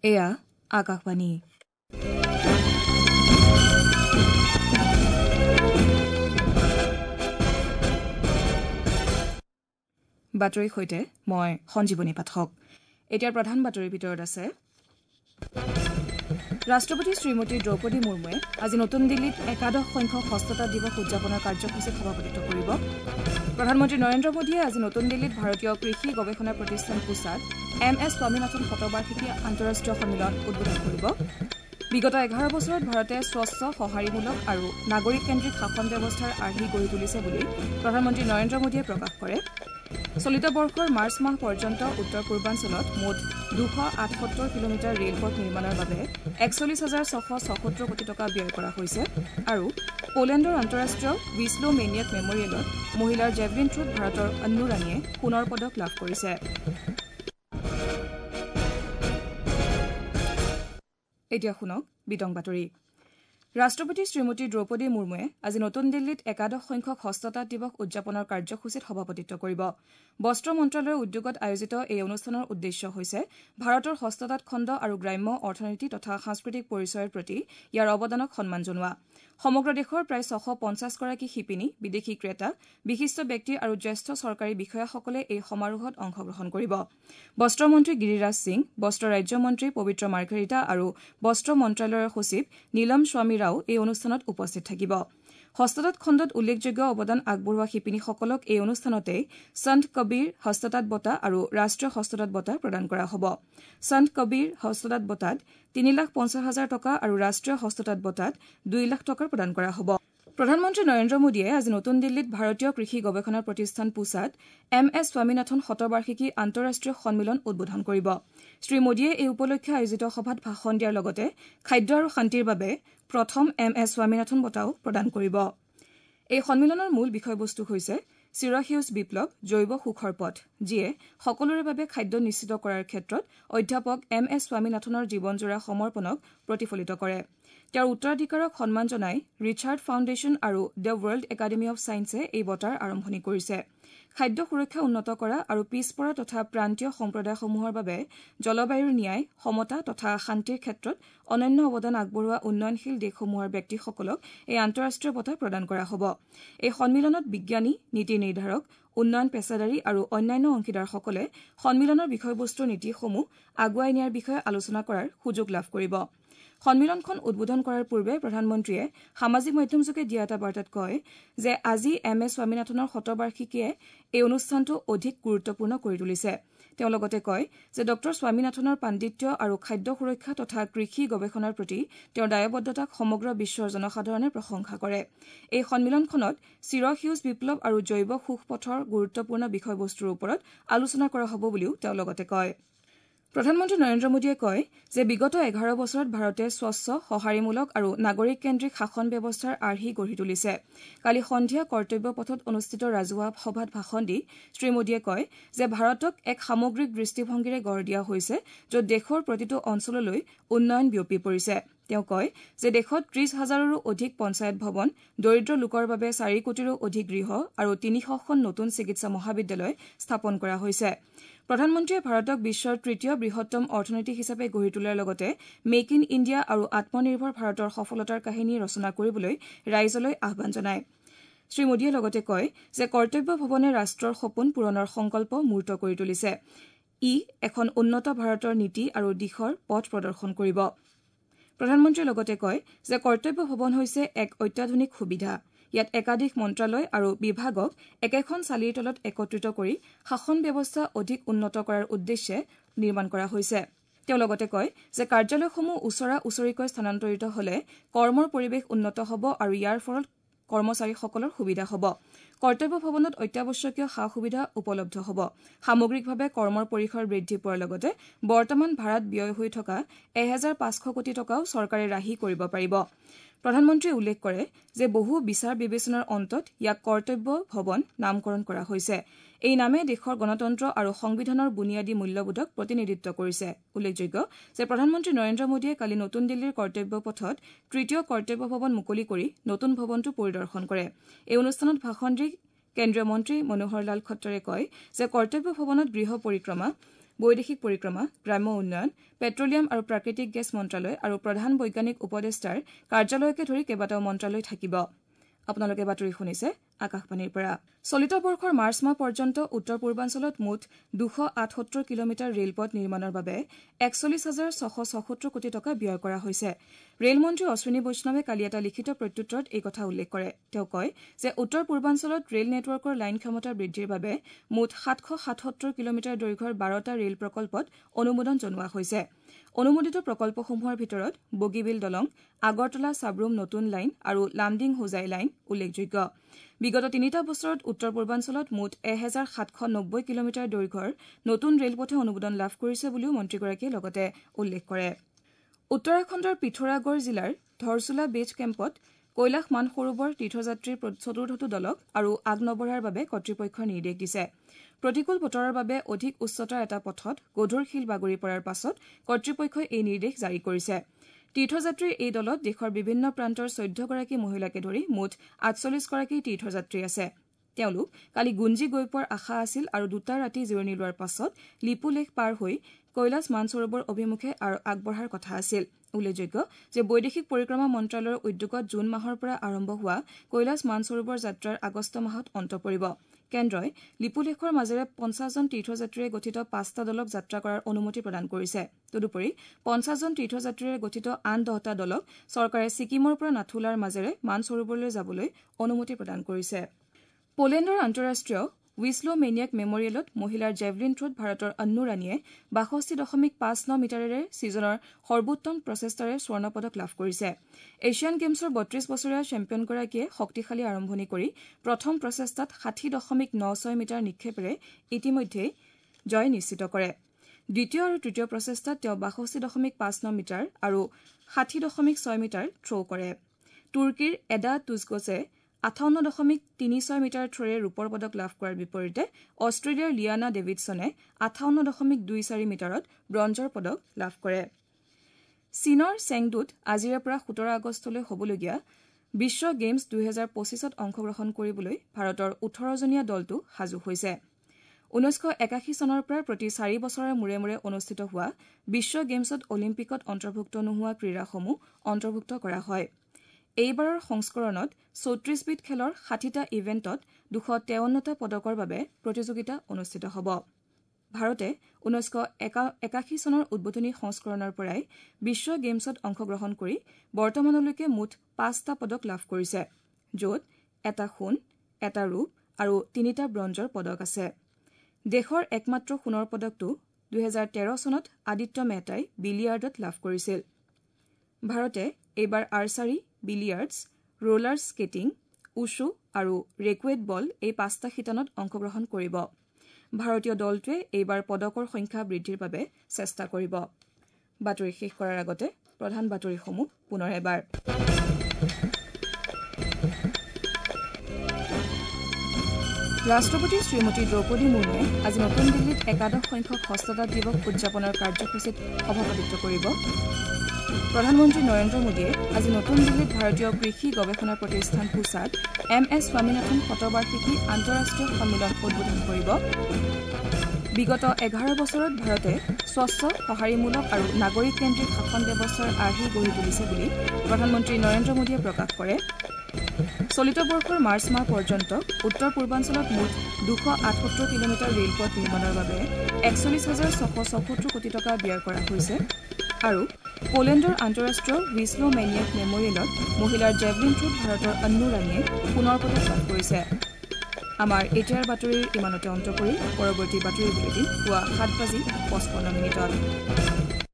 এয়া আকাশবাণী বাতৰিৰ সৈতে মই সঞ্জীৱনী পাঠক এতিয়াৰ প্ৰধান বাতৰিৰ ভিতৰত আছে ৰাষ্ট্ৰপতি শ্ৰীমতী দ্ৰৌপদী মুৰ্মুৱে আজি নতুন দিল্লীত একাদশ সংখ্যক হস্ততাঁত দিৱস উদযাপনৰ কাৰ্যসূচীত সভাপতিত্ব কৰিব প্ৰধানমন্ত্ৰী নৰেন্দ্ৰ মোদীয়ে আজি নতুন দিল্লীত ভাৰতীয় কৃষি গৱেষণা প্ৰতিষ্ঠান পুছাত MS স্বামীনাথন শতবাৰ্ষিকী আন্তঃৰাষ্ট্ৰীয় সন্মিলন উদ্বোধন কৰিব বিগত 11 বছৰত ভাৰতে স্বচ্ছ সঁহাৰিমূলক আৰু নাগৰিককেন্দ্ৰিক শাসন ব্যৱস্থাৰ আৰ্হি গঢ়ি তুলিছে বুলি প্ৰধানমন্ত্ৰী নৰেন্দ্ৰ মোদীয়ে প্ৰকাশ কৰে চলিত বৰ্ষৰ মাৰ্চ মাহ পৰ্যন্ত উত্তৰ পূৰ্বাঞ্চলত মুঠ 278 কিলোমিটাৰ ৰেলপথ নিৰ্মাণৰ বাবে 41,676 কোটি টকা ব্যয় কৰা হৈছে আৰু পোলেণ্ডৰ আন্তঃৰাষ্ট্ৰীয় উইছলো মেনিয়াক মেমৰিয়েলত মহিলাৰ জেভলিন থ্ৰোত ভাৰতৰ অন্নু ৰাণীয়ে সোণৰ পদক লাভ কৰিছে এতিয়া শুনক বিতং বাতৰি ৰাষ্ট্ৰপতি শ্ৰীমতী দ্ৰৌপদী মুৰ্মুৱে আজি নতুন দিল্লীত একাদশ সংখ্যক হস্ততাঁত দিৱস উদযাপনৰ কাৰ্যসূচীত সভাপতিত্ব কৰিব বস্ত্ৰ মন্ত্ৰালয়ৰ উদ্যোগত আয়োজিত এই অনুষ্ঠানৰ উদ্দেশ্য হৈছে ভাৰতৰ হস্ততাঁত খণ্ড আৰু গ্ৰাম্য অৰ্থনীতি তথা সাংস্কৃতিক পৰিচয়ৰ প্ৰতি ইয়াৰ অৱদানক সন্মান জনোৱা সমগ্ৰ দেশৰ প্ৰায় 650 গৰাকী শিপিনী বিদেশী ক্ৰেতা বিশিষ্ট ব্যক্তি আৰু জ্যেষ্ঠ চৰকাৰী বিষয়াসকলে এই সমাৰোহত অংশগ্ৰহণ কৰিব বস্ত্ৰ মন্ত্ৰী গিৰিৰাজ সিং বস্ত্ৰ ৰাজ্যমন্ত্ৰী পবিত্ৰ মাৰ্ঘেৰিটা আৰু বস্ত্ৰ মন্ত্ৰালয়ৰ সচিব নীলম স্বামী ৰাও এই অনুষ্ঠানত উপস্থিত থাকিব হস্ততাঁত খণ্ডত উল্লেখযোগ্য অৱদান আগবঢ়োৱা শিপিনীসকলক এই অনুষ্ঠানতে সন্ত কবীৰ হস্ততাঁত বঁটা আৰু ৰাষ্ট্ৰীয় হস্ততাঁত বঁটা প্ৰদান কৰা হ'ব সন্ত কবীৰ হস্ততাঁত বঁটাত 3,50,000 টকা আৰু ৰাষ্ট্ৰীয় হস্ততাঁত বঁটাত 2 লাখ টকা প্ৰদান কৰা হ'ব প্ৰধানমন্ত্ৰী নৰেন্দ্ৰ মোদীয়ে আজি নতুন দিল্লীত ভাৰতীয় কৃষি গৱেষণা প্ৰতিষ্ঠান পুছাত MS স্বামীনাথন শতবাৰ্ষিকী আন্তঃৰাষ্ট্ৰীয় সন্মিলন উদ্বোধন কৰিব শ্ৰীমোদীয়ে এই উপলক্ষে আয়োজিত সভাত ভাষণ দিয়াৰ লগতে খাদ্য আৰু শান্তিৰ বাবে প্ৰথম MS স্বামীনাথন বঁটাও প্ৰদান কৰিব এই সন্মিলনৰ মূল বিষয়বস্তু হৈছে চিৰসেউজ বিপ্লৱ জৈৱ সুখৰ পথ যিয়ে সকলোৰে বাবে খাদ্য নিশ্চিত কৰাৰ ক্ষেত্ৰত অধ্যাপক MS স্বামীনাথনৰ জীৱনজোৰা সমৰ্পণক প্ৰতিফলিত কৰে তেওঁৰ উত্তৰাধিকাৰক সন্মান জনাই ৰিচাৰ্ড ফাউণ্ডেশ্যন আৰু দ্য ৱৰ্ল্ড একাডেমী অৱ ছায়েন্সে এই বঁটাৰ আৰম্ভণি কৰিছে খাদ্য সুৰক্ষা উন্নত কৰা আৰু পিছপৰা তথা প্ৰান্তীয় সম্প্ৰদায়সমূহৰ বাবে জলবায়ুৰ ন্যায় সমতা তথা শান্তিৰ ক্ষেত্ৰত অনন্য অৱদান আগবঢ়োৱা উন্নয়নশীল দেশসমূহৰ ব্যক্তিসকলক এই আন্তঃৰাষ্ট্ৰীয় বঁটা প্ৰদান কৰা হ'ব এই সন্মিলনত বিজ্ঞানী নীতি নিৰ্ধাৰক উন্নয়ন পেছাদাৰী আৰু অন্যান্য অংশীদাৰসকলে সন্মিলনৰ বিষয়বস্তুৰ নীতিসমূহ আগুৱাই নিয়াৰ বিষয়ে আলোচনা কৰাৰ সুযোগ লাভ কৰিব সন্মিলনখন উদ্বোধন কৰাৰ পূৰ্বে প্ৰধানমন্ত্ৰীয়ে সামাজিক মাধ্যমযোগে দিয়া এটা বাৰ্তাত কয় যে আজি MS স্বামীনাথনৰ শতবাৰ্ষিকীয়ে এই অনুষ্ঠানটো অধিক গুৰুত্বপূৰ্ণ কৰি তুলিছে তেওঁ লগতে কয় যে ডক্টৰ স্বামীনাথনৰ পাণ্ডিত্য আৰু খাদ্য সুৰক্ষা তথা কৃষি গৱেষণাৰ প্ৰতি তেওঁৰ দায়বদ্ধতাক সমগ্ৰ বিশ্বৰ জনসাধাৰণে প্ৰশংসা কৰে এই সন্মিলনখনত চিৰসেউজ বিপ্লৱ আৰু জৈৱ সুখপথৰ গুৰুত্বপূৰ্ণ বিষয়বস্তুৰ ওপৰত আলোচনা কৰা হ'ব বুলিও তেওঁ লগতে কয় প্ৰধানমন্ত্ৰী নৰেন্দ্ৰ মোদীয়ে কয় যে বিগত 11 বছৰত ভাৰতে স্বচ্ছ সঁহাৰিমূলক আৰু নাগৰিককেন্দ্ৰিক শাসন ব্যৱস্থাৰ আৰ্হি গঢ়ি তুলিছে কালি সন্ধিয়া কৰ্তব্য পথত অনুষ্ঠিত ৰাজহুৱা সভাত ভাষণ দি শ্ৰীমোদীয়ে কয় যে ভাৰতক এক সামগ্ৰিক দৃষ্টিভংগীৰে গঢ় দিয়া হৈছে য'ত দেশৰ প্ৰতিটো অঞ্চললৈ উন্নয়ন বিয়পি পৰিছে তেওঁ কয় যে দেশত 30,000ৰো অধিক পঞ্চায়ত ভৱন দৰিদ্ৰ লোকৰ বাবে 4 কোটিৰো অধিক গৃহ আৰু 300খন নতুন চিকিৎসা মহাবিদ্যালয় স্থাপন কৰা হৈছে প্ৰধানমন্ত্ৰীয়ে ভাৰতক বিশ্বৰ তৃতীয় বৃহত্তম অৰ্থনীতি হিচাপে গঢ়ি তোলাৰ লগতে মেক ইন ইণ্ডিয়া আৰু আত্মনিৰ্ভৰ ভাৰতৰ সফলতাৰ কাহিনী ৰচনা কৰিবলৈ ৰাইজলৈ আহ্বান জনায় শ্ৰীমোদীয়ে লগতে কয় যে কৰ্তব্য ভৱনে ৰাষ্ট্ৰৰ সপোন পূৰণৰ সংকল্প মূৰ্ত কৰি তুলিছে ই এখন উন্নত ভাৰতৰ নীতি আৰু দিশৰ পথ প্ৰদৰ্শন কৰিব প্ৰধানমন্ত্ৰীয়ে লগতে কয় যে কৰ্তব্য ভৱন হৈছে এক অত্যাধুনিক সুবিধা ইয়াত একাধিক মন্ত্ৰালয় আৰু বিভাগক একেখন চালিৰ তলত একত্ৰিত কৰি শাসন ব্যৱস্থা অধিক উন্নত কৰাৰ উদ্দেশ্যে নিৰ্মাণ কৰা হৈছে তেওঁ লগতে কয় যে কাৰ্যালয়সমূহ ওচৰা-ওচৰিকৈ স্থানান্তৰিত হ'লে কৰ্মৰ পৰিৱেশ উন্নত হ'ব আৰু ইয়াৰ ফলত কৰ্মচাৰীসকলৰ সুবিধা হ'ব কৰ্তব্য ভৱনত অত্যাৱশ্যকীয় সা-সুবিধা উপলব্ধ হ'ব সামগ্ৰিকভাৱে কৰ্মৰ পৰিসৰ বৃদ্ধি পোৱাৰ লগতে বৰ্তমান ভাড়াত ব্যয় হৈ থকা 1,500 কোটি টকাও চৰকাৰে ৰাহি কৰিব পাৰিব প্ৰধানমন্ত্ৰীয়ে উল্লেখ কৰে যে বহু বিচাৰ বিবেচনাৰ অন্তত ইয়াক কৰ্তব্য ভৱন নামকৰণ কৰা হৈছে এই নামে দেশৰ গণতন্ত্ৰ আৰু সংবিধানৰ বুনিয়াদী মূল্যবোধক প্ৰতিনিধিত্ব কৰিছে উল্লেখযোগ্য যে প্ৰধানমন্ত্ৰী নৰেন্দ্ৰ মোদীয়ে কালি নতুন দিল্লীৰ কৰ্তব্য পথত তৃতীয় কৰ্তব্য ভৱন মুকলি কৰি নতুন ভৱনটো পৰিদৰ্শন কৰে এই অনুষ্ঠানত ভাষণ দি কেন্দ্ৰীয় মন্ত্ৰী মনোহৰ লাল খট্টৰে কয় যে কৰ্তব্য ভৱনত গৃহ পৰিক্ৰমা বৈদেশিক পৰিক্ৰমা, গ্ৰাম্য উন্নয়ন, পেট্ৰলিয়াম আৰু প্ৰাকৃতিক গেছ মন্ত্ৰালয় আৰু প্ৰধান বৈজ্ঞানিক উপদেষ্টাৰ কাৰ্যালয়কে ধৰি কেইবাটাও মন্ত্ৰালয় থাকিব। আপোনালোকে বাতৰি শুনিছে আকাশবাণীৰ পৰা। চলিত বৰ্ষৰ মাৰ্চ মাহ পৰ্যন্ত উত্তৰ পূৰ্বাঞ্চলত মুঠ 278 কিলোমিটাৰ ৰেলপথ নিৰ্মাণৰ বাবে 41,676 কোটি টকা ব্যয় কৰা হৈছে। ৰেলমন্ত্ৰী অশ্বিনী বৈষ্ণৱে কালি এটা লিখিত প্ৰত্যুত্তৰত এই কথা উল্লেখ কৰে। তেওঁ কয় যে উত্তৰ পূৰ্বাঞ্চলত ৰেল নেটৱৰ্কৰ লাইন ক্ষমতা বৃদ্ধিৰ বাবে মুঠ 777 কিলোমিটাৰ দৈৰ্ঘ্যৰ 12টা ৰেল প্ৰকল্পত অনুমোদন জনোৱা হৈছে। অনুমোদিত প্ৰকল্পসমূহৰ ভিতৰত বগীবিল দলং, আগৰতলা চাবৰুম নতুন লাইন আৰু লামডিং হোজাই লাইন উল্লেখযোগ্য। বিগত 3টা বছৰত উত্তৰ পূৰ্বাঞ্চলত মুঠ 1,790 কিলোমিটাৰ দৈৰ্ঘ্যৰ নতুন ৰেলপথে অনুমোদন লাভ কৰিছে বুলিও মন্ত্ৰীগৰাকীয়ে লগতে উল্লেখ কৰে। উত্তৰাখণ্ডৰ পিথোৰাগড় জিলাৰ ধৰচুলা বেজ কেম্পত কৈলাশ মানসৰোবৰ তীৰ্থযাত্ৰীৰ চতুৰ্থটো দলক আৰু আগ নবঢ়াৰ বাবে কৰ্তৃপক্ষই নিৰ্দেশ দিছে। প্ৰতিকূল বতৰৰ বাবে অধিক উচ্চতাৰ এটা পথত গধুৰ শিল বাগৰি পৰাৰ পাছত কৰ্তৃপক্ষই এই নিৰ্দেশ জাৰি কৰিছে। তীৰ্থযাত্ৰীৰ এই দলত দেশৰ বিভিন্ন প্ৰান্তৰ 14গৰাকী মহিলাকে ধৰি মুঠ 48গৰাকী তীৰ্থযাত্ৰী আছে। তেওঁলোক কালি গুঞ্জি গৈ পোৱাৰ আশা আছিল আৰু 2টা ৰাতি জিৰণি লোৱাৰ পাছত লিপুলেখ পাৰ হৈ কৈলাশ মানসৰোবৰ অভিমুখে আৰু আগবঢ়াৰ কথা আছিল। উল্লেখযোগ্য যে বৈদেশিক পৰিক্ৰমা মন্ত্ৰালয়ৰ উদ্যোগত জুন মাহৰ পৰা আৰম্ভ হোৱা কৈলাশ মানসৰোবৰ যাত্ৰাৰ আগষ্ট মাহত অন্ত পৰিব। কেন্দ্ৰই লিপুলেখৰ মাজেৰে 50জন তীৰ্থযাত্ৰীৰে গঠিত 5টা দলক যাত্ৰা কৰাৰ অনুমতি প্ৰদান কৰিছে। তদুপৰি 50জন তীৰ্থযাত্ৰীৰে গঠিত আন 10টা দলক চৰকাৰে ছিকিমৰ পৰা নাথুলাৰ মাজেৰে মানসৰোবৰলৈ যাবলৈ অনুমতি প্ৰদান কৰিছে। পোলেণ্ডৰ আন্তঃৰাষ্ট্ৰীয় উইছলো মেনিয়াক মেমৰিয়েলত মহিলাৰ জেভলিন থ্ৰত ভাৰতৰ অন্নু ৰাণীয়ে 62.59 মিটাৰেৰে ছিজনৰ সৰ্বোত্তম প্ৰচেষ্টাৰে স্বৰ্ণ পদক লাভ কৰিছে। এছিয়ান গেমছৰ 32 বছৰীয়া চেম্পিয়নগৰাকীয়ে শক্তিশালী আৰম্ভণি কৰি প্ৰথম প্ৰচেষ্টাত 60.96 মিটাৰ নিক্ষেপেৰে ইতিমধ্যে জয় নিশ্চিত কৰে। দ্বিতীয় আৰু তৃতীয় প্ৰচেষ্টাত তেওঁ 62.59 মিটাৰ আৰু 60.6 মিটাৰ থ্ৰ' কৰে। তুৰ্কীৰ এডা তুজগছে 58.36 মিটাৰ থ্ৰ'ৰে ৰূপৰ পদক লাভ কৰাৰ বিপৰীতে অষ্ট্ৰেলিয়াৰ লিয়ানা ডেভিডছনে 58.24 মিটাৰত ব্ৰঞ্জৰ পদক লাভ কৰে। চীনৰ চেংডুত আজিৰে পৰা 17 আগষ্টলৈ হ'বলগীয়া বিশ্ব গেমছ 2025ত অংশগ্ৰহণ কৰিবলৈ ভাৰতৰ 18জনীয়া দলটো সাজু হৈছে। 1981 চনৰ পৰা প্ৰতি 4 বছৰৰ মূৰে মূৰে অনুষ্ঠিত হোৱা বিশ্ব গেমছত অলিম্পিকত অন্তৰ্ভুক্ত নোহোৱা ক্ৰীড়াসমূহ অন্তৰ্ভুক্ত কৰা হয়। এইবাৰৰ সংস্কৰণত 34বিধ খেলৰ 60টা ইভেণ্টত 253টা পদকৰ বাবে প্ৰতিযোগিতা অনুষ্ঠিত হ'ব। ভাৰতে 1981 চনৰ উদ্বোধনী সংস্কৰণৰ পৰাই বিশ্ব গেমছত অংশগ্ৰহণ কৰি বৰ্তমানলৈকে মুঠ 5টা পদক লাভ কৰিছে, য'ত এটা সোণ, এটা ৰূপ আৰু 3টা ব্ৰঞ্জৰ পদক আছে। দেশৰ একমাত্ৰ সোণৰ পদকটো 2013 চনত আদিত্য মেহতাই বিলিয়াৰ্ডত লাভ কৰিছিল। ভাৰতে এইবাৰ archery, billiards, roller skating, wushu আৰু ৰেকুৱেট বল এই 5টা শিতানত অংশগ্ৰহণ কৰিব। ভাৰতীয় দলটোৱে এইবাৰ পদকৰ সংখ্যা বৃদ্ধিৰ বাবে চেষ্টা কৰিব। বাতৰি শেষ কৰাৰ আগতে প্ৰধান বাতৰিসমূহ পুনৰ এবাৰ। ৰাষ্ট্ৰপতি শ্ৰীমতী দ্ৰৌপদী মুৰ্মুৱে আজি নতুন দিল্লীত 11 সংখ্যক হস্ততাঁত দিৱস উদযাপনৰ কাৰ্যসূচীত সভাপতিত্ব কৰিব। প্ৰধানমন্ত্ৰী নৰেন্দ্ৰ মোদীয়ে আজি নতুন দিল্লীত ভাৰতীয় কৃষি গৱেষণা প্ৰতিষ্ঠান পুছাত MS স্বামীনাথন শতবাৰ্ষিকী আন্তঃৰাষ্ট্ৰীয় সন্মিলন উদ্বোধন কৰিব। বিগত 11 বছৰত ভাৰতে স্বচ্ছ, সঁহাৰিমূলক আৰু নাগৰিককেন্দ্ৰিক শাসন ব্যৱস্থাৰ আৰ্হি গঢ়ি তুলিছে বুলি প্ৰধানমন্ত্ৰী নৰেন্দ্ৰ মোদীয়ে প্ৰকাশ কৰে। চলিত বৰ্ষৰ মাৰ্চ মাহ পৰ্যন্ত উত্তৰ পূৰ্বাঞ্চলত মুঠ 278 কিলোমিটাৰ ৰেলপথ নিৰ্মাণৰ বাবে 41,676 কোটি টকা ব্যয় কৰা হৈছে। আৰু পোলেণ্ডৰ আন্তঃৰাষ্ট্ৰীয় উইছলো মেনিয়াক মেমৰিয়েলত মহিলাৰ জেভলিন থ্ৰত ভাৰতৰ অন্নু ৰাণীয়ে সোণৰ পদক লাভ কৰিছে। আমাৰ এতিয়াৰ বাতৰিৰ ইমানতে অন্ত কৰি পৰৱৰ্তী বাতৰি বুলেটিন পুৱা 7:55 মিনিটত।